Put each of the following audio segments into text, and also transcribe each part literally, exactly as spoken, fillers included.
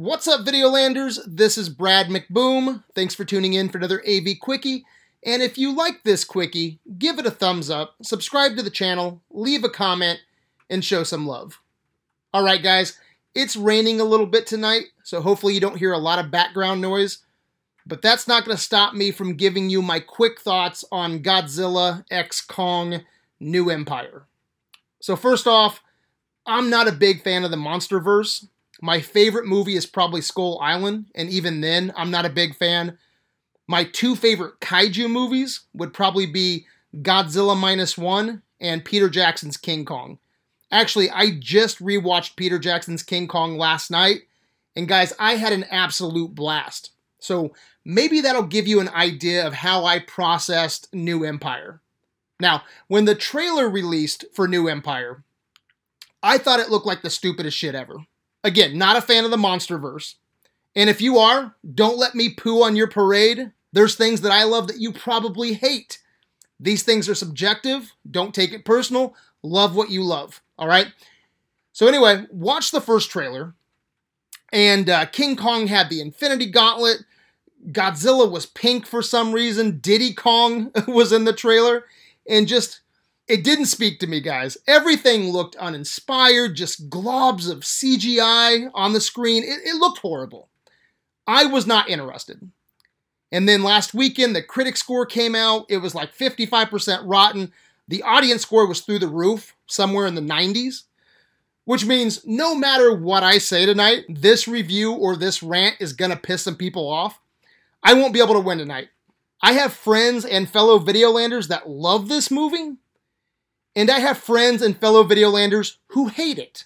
What's up, Videolanders? This is Brad McBoom. Thanks for tuning in for another A V Quickie. And if you like this Quickie, give it a thumbs up, subscribe to the channel, leave a comment, and show some love. Alright guys, it's raining a little bit tonight, so hopefully you don't hear a lot of background noise. But that's not going to stop me from giving you my quick thoughts on Godzilla x Kong New Empire. So first off, I'm not a big fan of the MonsterVerse. My favorite movie is probably Skull Island, and even then, I'm not a big fan. My two favorite kaiju movies would probably be Godzilla Minus One and Peter Jackson's King Kong. Actually, I just rewatched Peter Jackson's King Kong last night, and guys, I had an absolute blast. So maybe that'll give you an idea of how I processed New Empire. Now, when the trailer released for New Empire, I thought it looked like the stupidest shit ever. Again, not a fan of the MonsterVerse. And if you are, don't let me poo on your parade. There's things that I love that you probably hate. These things are subjective. Don't take it personal. Love what you love. All right? So anyway, watch the first trailer. And uh, King Kong had the Infinity Gauntlet. Godzilla was pink for some reason. Diddy Kong was in the trailer. And just... it didn't speak to me, guys. Everything looked uninspired, just globs of C G I on the screen. It, it looked horrible. I was not interested. And then last weekend, the critic score came out. It was like fifty-five percent rotten. The audience score was through the roof, somewhere in the nineties. Which means no matter what I say tonight, this review or this rant is going to piss some people off. I won't be able to win tonight. I have friends and fellow Videolanders that love this movie. And I have friends and fellow Videolanders who hate it.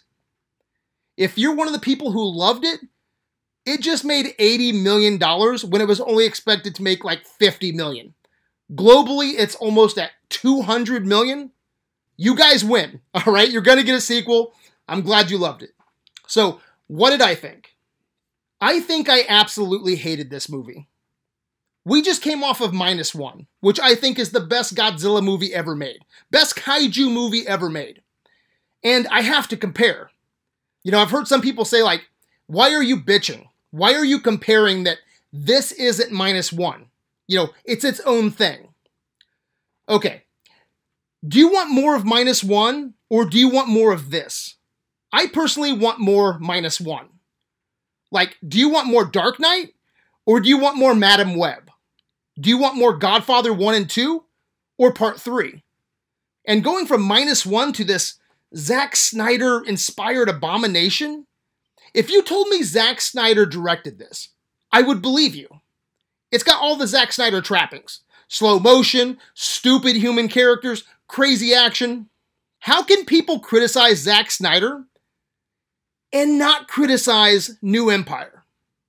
If you're one of the people who loved it, it just made eighty million dollars when it was only expected to make like fifty million dollars. Globally, it's almost at two hundred million dollars. You guys win, all right? You're going to get a sequel. I'm glad you loved it. So, what did I think? I think I absolutely hated this movie. We just came off of Minus One, which I think is the best Godzilla movie ever made. Best kaiju movie ever made. And I have to compare. You know, I've heard some people say, like, why are you bitching? Why are you comparing that this isn't Minus One? You know, it's its own thing. Okay. Do you want more of Minus One, or do you want more of this? I personally want more Minus One. Like, do you want more Dark Knight, or do you want more Madam Web? Do you want more Godfather one and two, or Part three? And going from Minus One to this Zack Snyder-inspired abomination? If you told me Zack Snyder directed this, I would believe you. It's got all the Zack Snyder trappings. Slow motion, stupid human characters, crazy action. How can people criticize Zack Snyder and not criticize New Empire?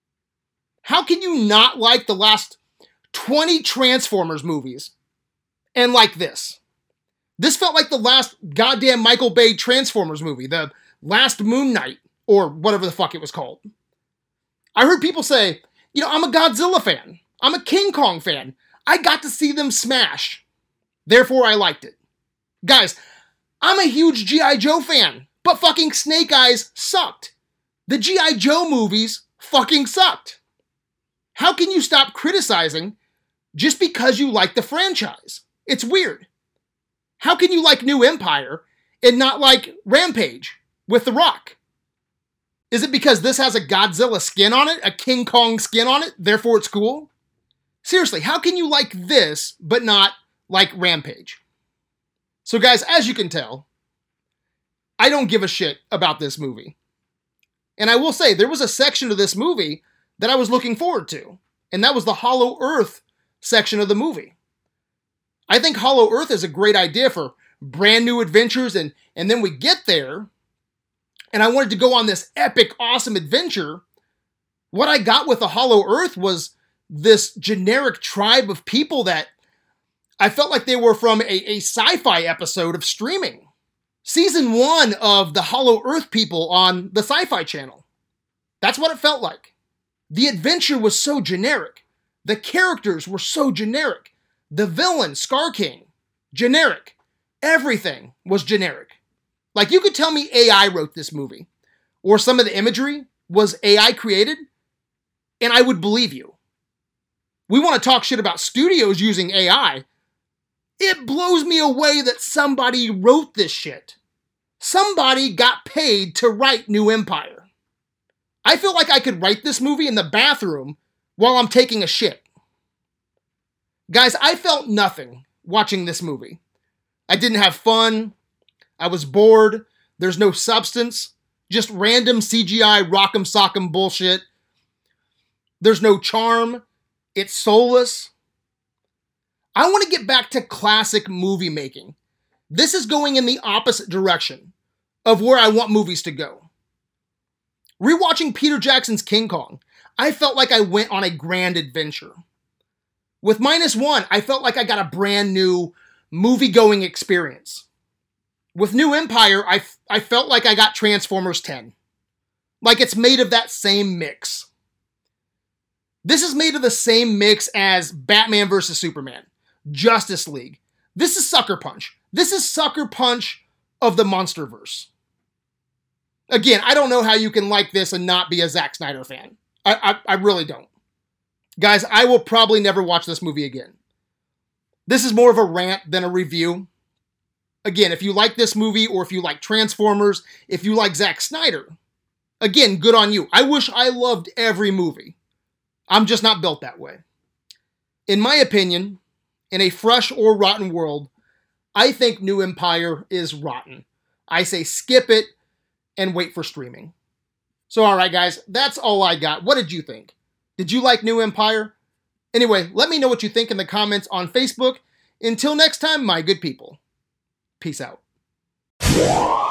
How can you not like the last twenty Transformers movies and like this? This felt like the last goddamn Michael Bay Transformers movie, the last Moon Knight, or whatever the fuck it was called. I heard people say, you know, I'm a Godzilla fan. I'm a King Kong fan. I got to see them smash. Therefore, I liked it. Guys, I'm a huge G I. Joe fan, but fucking Snake Eyes sucked. The G I. Joe movies fucking sucked. How can you stop criticizing just because you like the franchise? It's weird. How can you like New Empire and not like Rampage with The Rock? Is it because this has a Godzilla skin on it, a King Kong skin on it, therefore it's cool? Seriously, how can you like this but not like Rampage? So guys, as you can tell, I don't give a shit about this movie. And I will say, there was a section of this movie that I was looking forward to, and that was the Hollow Earth section of the movie. I think Hollow Earth is a great idea for brand new adventures, and, and then we get there, and I wanted to go on this epic, awesome adventure. What I got with the Hollow Earth was this generic tribe of people that I felt like they were from a, a sci-fi episode of streaming. Season one of the Hollow Earth people on the Sci-Fi Channel. That's what it felt like. The adventure was so generic. The characters were so generic. The villain, Scar King, generic. Everything was generic. Like, you could tell me A I wrote this movie, or some of the imagery was A I created, and I would believe you. We want to talk shit about studios using A I. It blows me away that somebody wrote this shit. Somebody got paid to write New Empire. I feel like I could write this movie in the bathroom while I'm taking a shit. Guys, I felt nothing watching this movie. I didn't have fun. I was bored. There's no substance. Just random C G I rock'em sock'em bullshit. There's no charm. It's soulless. I want to get back to classic movie making. This is going in the opposite direction of where I want movies to go. Rewatching Peter Jackson's King Kong, I felt like I went on a grand adventure. With Minus One, I felt like I got a brand new movie-going experience. With New Empire, I, f- I felt like I got Transformers ten. Like it's made of that same mix. This is made of the same mix as Batman versus Superman, Justice League. This is Sucker Punch. This is Sucker Punch of the Monsterverse. Again, I don't know how you can like this and not be a Zack Snyder fan. I, I, I really don't. Guys, I will probably never watch this movie again. This is more of a rant than a review. Again, if you like this movie or if you like Transformers, if you like Zack Snyder, again, good on you. I wish I loved every movie. I'm just not built that way. In my opinion, in a fresh or rotten world, I think New Empire is rotten. I say skip it and wait for streaming. So all right, guys, that's all I got. What did you think? Did you like New Empire? Anyway, let me know what you think in the comments on Facebook. Until next time, my good people. Peace out.